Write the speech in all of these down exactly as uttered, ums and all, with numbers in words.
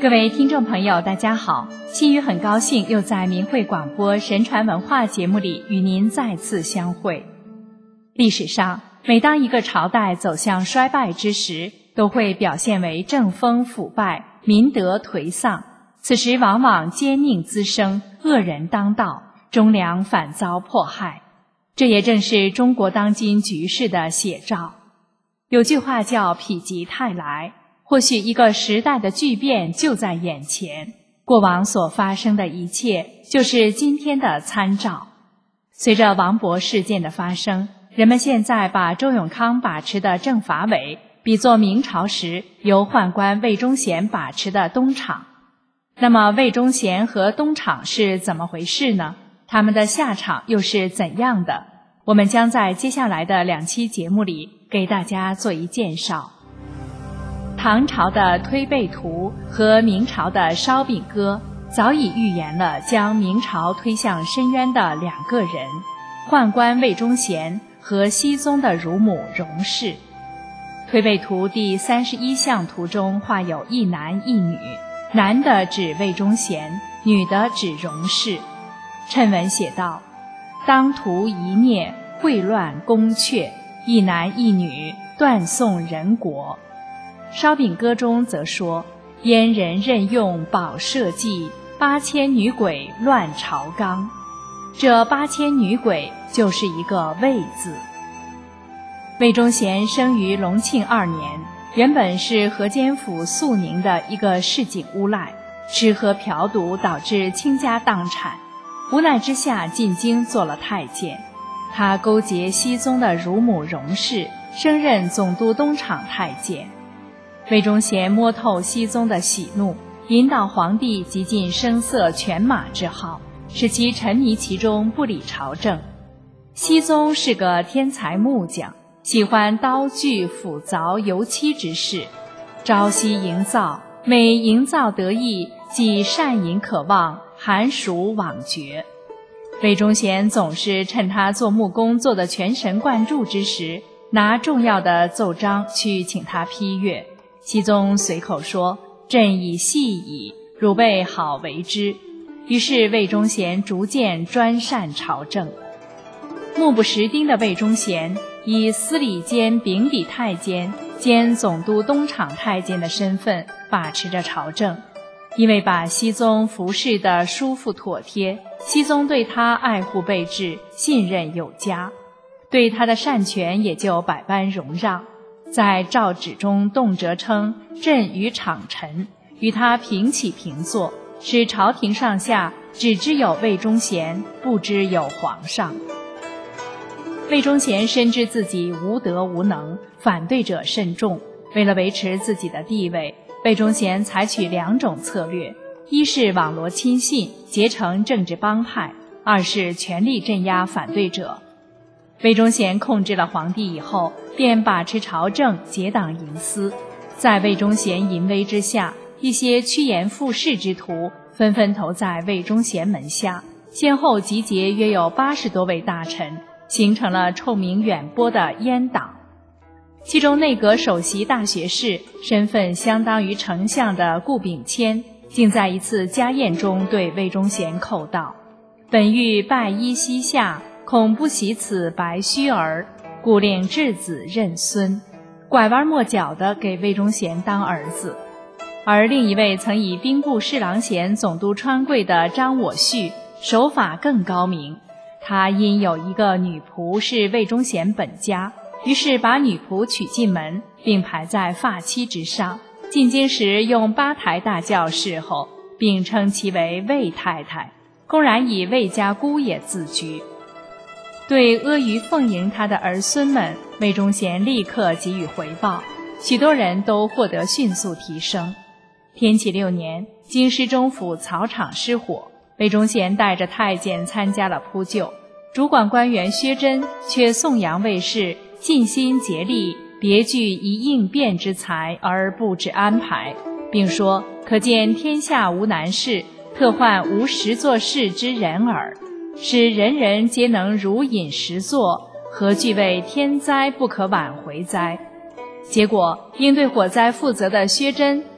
各位听众朋友大家好，新宇很高兴又在明慧广播神传文化节目里与您再次相会。历史上每当一个朝代走向衰败之时，都会表现为政风腐败，民德颓丧，此时往往奸佞滋生，恶人当道，忠良反遭迫害，这也正是中国当今局势的写照。有句话叫否极泰来，或许一个时代的巨变就在眼前，过往所发生的一切就是今天的参照。随着王勃事件的发生，人们现在把周永康把持的政法委比作明朝时由宦官魏忠贤把持的东厂。那么魏忠贤和东厂是怎么回事呢？他们的下场又是怎样的？我们将在接下来的两期节目里给大家做一介绍。唐朝的推背图和明朝的烧饼歌早已预言了将明朝推向深渊的两个人，宦官魏忠贤和熹宗的乳母荣氏。推背图第三十一象图中画有一男一女，男的指魏忠贤，女的指荣氏。谶文写道：当涂一孽，秽乱宫阙，一男一女，断送人国。烧饼歌中则说：阉人任用保社稷，八千女鬼乱朝纲。这八千女鬼就是一个魏字。魏忠贤生于隆庆二年，原本是河间府肃宁的一个市井无赖，吃喝嫖赌导致倾家荡产，无奈之下进京做了太监。他勾结熹宗的乳母荣氏，升任总督东厂太监。魏忠贤摸透熹宗的喜怒，引导皇帝极尽声色犬马之好，使其沉迷其中，不理朝政。熹宗是个天才木匠，喜欢刀具斧凿油漆之事，朝夕营造，每营造得意，即善饮可忘，寒暑枉绝。魏忠贤总是趁他做木工做得全神贯注之时，拿重要的奏章去请他批阅。熹宗随口说：朕已细矣，汝辈好为之。于是魏忠贤逐渐专擅朝政。目不识丁的魏忠贤以司礼监秉笔太监兼总督东厂太监的身份把持着朝政。因为把熹宗服侍得舒服妥帖，熹宗对他爱护备至，信任有加，对他的擅权也就百般容让。在诏旨中动辄称朕与厂臣，与他平起平坐，使朝廷上下只知有魏忠贤，不知有皇上。魏忠贤深知自己无德无能，反对者甚众，为了维持自己的地位，魏忠贤采取两种策略：一是网罗亲信，结成政治帮派；二是全力镇压反对者。魏忠贤控制了皇帝以后，便把持朝政，结党营私。在魏忠贤淫威之下，一些趋炎附势之徒纷纷投在魏忠贤门下，先后集结约有八十多位大臣，形成了臭名远播的阉党。其中内阁首席大学士，身份相当于丞相的顾秉谦，竟在一次家宴中对魏忠贤叩道：本欲拜依西夏，恐不喜此白须儿，故令质子任孙，拐弯抹角地给魏忠贤当儿子。而另一位曾以兵部侍郎衔总督川贵的张我绪，手法更高明。他因有一个女仆是魏忠贤本家，于是把女仆娶进门，并排在发妻之上，进京时用八抬大轿侍候，并称其为魏太太，公然以魏家姑爷自居。对阿谀奉迎他的儿孙们，魏忠贤立刻给予回报，许多人都获得迅速提升。天启六年，京师中府草场失火，魏忠贤带着太监参加了扑救，主管官员薛珍却颂扬卫士尽心竭力，别具一应变之才而布置安排，并说可见天下无难事，特患无实作事之人耳。使人人皆能如饮食作，何惧为天灾不可挽回哉？结果应对火灾负责的薛珍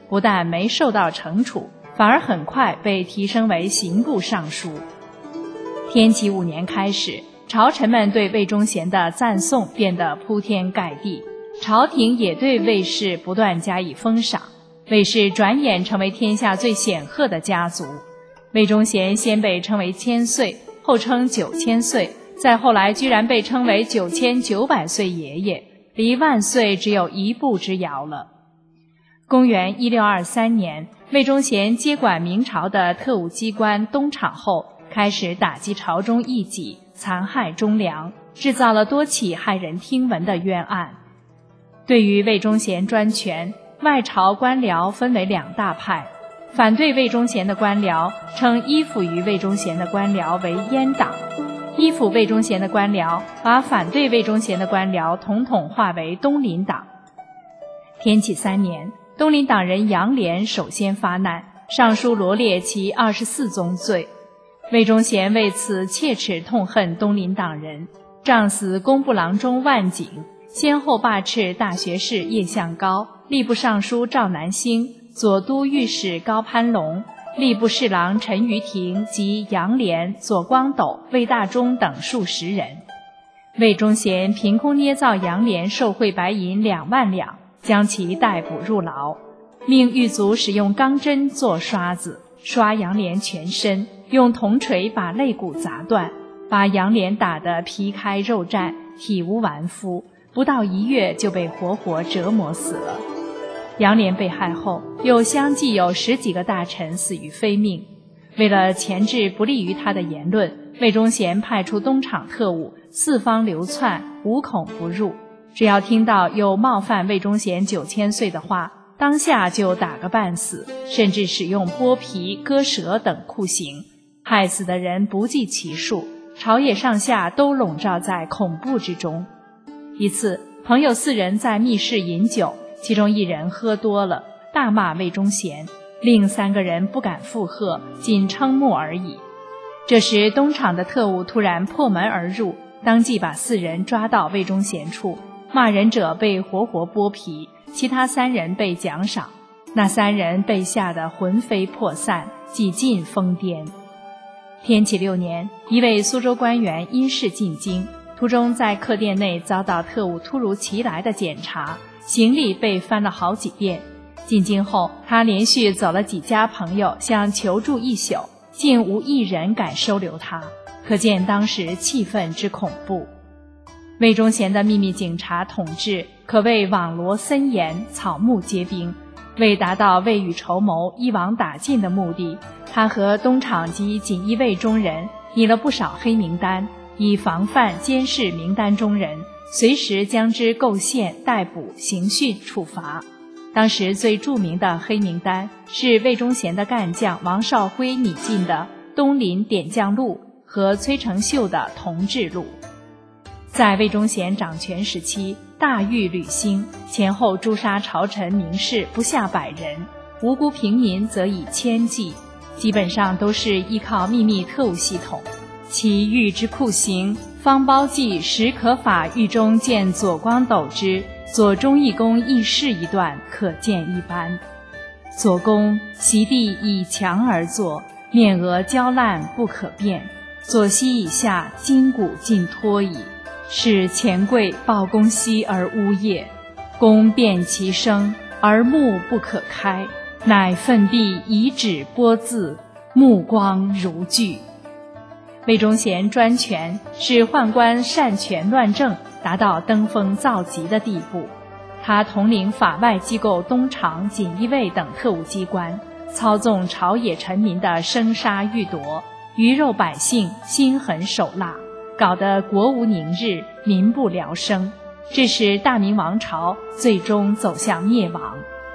不但没受到惩处，反而很快被提升为刑部尚书。天启五年开始，朝臣们对魏忠贤的赞颂变得铺天盖地，朝廷也对魏氏不断加以封赏，魏氏转眼成为天下最显赫的家族。魏忠贤先被称为千岁，后称九千岁，再后来居然被称为九千九百岁爷爷，离万岁只有一步之遥了。公元一六二三年，魏忠贤接管明朝的特务机关东厂后，开始打击朝中异己，残害忠良，制造了多起骇人听闻的冤案。对于魏忠贤专权，外朝官僚分为两大派，反对魏忠贤的官僚称依附于魏忠贤的官僚为阉党，依附魏忠贤的官僚把反对魏忠贤的官僚统统划为东林党。天启三年，东林党人杨涟首先发难，上书罗列其二十四宗罪。魏忠贤为此切齿痛恨东林党人，杖死工部郎中万景，先后罢斥大学士叶向高、吏部尚书赵南星、左都御史高攀龙、吏部侍郎陈于廷及杨涟、左光斗、魏大忠等数十人。魏忠贤凭空捏造杨涟受贿白银两万两，将其逮捕入牢，命狱卒使用钢针做刷子，刷杨涟全身，用铜锤把肋骨砸断，把杨涟打得皮开肉绽，体无完肤，不到一月就被活活折磨死了。杨涟被害后，又相继有十几个大臣死于非命。为了钳制不利于他的言论，魏忠贤派出东厂特务四方流窜，无孔不入，只要听到有冒犯魏忠贤九千岁的话，当下就打个半死，甚至使用剥皮、割舌等酷刑，害死的人不计其数，朝野上下都笼罩在恐怖之中。一次，朋友四人在密室饮酒，其中一人喝多了，大骂魏忠贤，另三个人不敢附和，仅瞠目而已。这时东厂的特务突然破门而入，当即把四人抓到魏忠贤处，骂人者被活活剥皮，其他三人被奖赏。那三人被吓得魂飞魄散，几近疯癫。天启六年，一位苏州官员因事进京，途中在客店内遭到特务突如其来的检查，行李被翻了好几遍。进京后，他连续走了几家朋友向求助一宿，竟无一人敢收留他，可见当时气氛之恐怖。魏忠贤的秘密警察统治可谓网罗森严，草木皆兵。为达到未雨绸缪、一网打尽的目的，他和东厂及锦衣卫中人拟了不少黑名单，以防范监视名单中人，随时将之构陷、逮捕、刑讯、处罚。当时最著名的黑名单是魏忠贤的干将王绍辉拟进的东林点将录和崔成秀的同治录。在魏忠贤掌权时期，大狱屡兴，前后诛杀朝臣名士不下百人，无辜平民则以千计，基本上都是依靠秘密特务系统。其狱之酷刑，方包记时可法狱中见左光斗之左忠义公议事一段，可见一斑。左公席地以墙而坐，面额焦烂不可辨，左膝以下筋骨尽脱矣，是钱柜报公膝而呜咽，公辨其声而目不可开，乃奋臂以指拨字，目光如炬。魏忠贤专权，使宦官擅权乱政达到登峰造极的地步。他统领法外机构东厂、锦衣卫等特务机关，操纵朝野臣民的生杀予夺，鱼肉百姓心狠手辣，搞得国无宁日，民不聊生，致使大明王朝最终走向灭亡。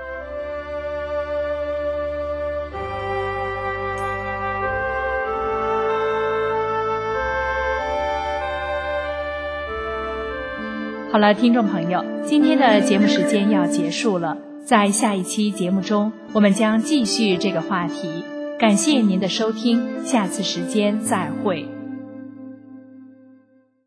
好了，听众朋友，今天的节目时间要结束了，在下一期节目中，我们将继续这个话题。感谢您的收听，下次时间再会。